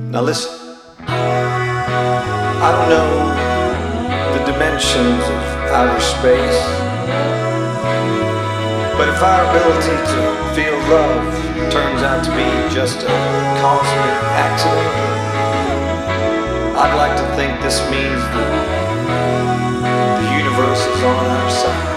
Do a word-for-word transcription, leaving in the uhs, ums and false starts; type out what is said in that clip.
Now listen, I don't know the dimensions of outer space, but if our ability to feel love turns out to be just a cosmic accident, I'd like to think this means that the universe is on our side.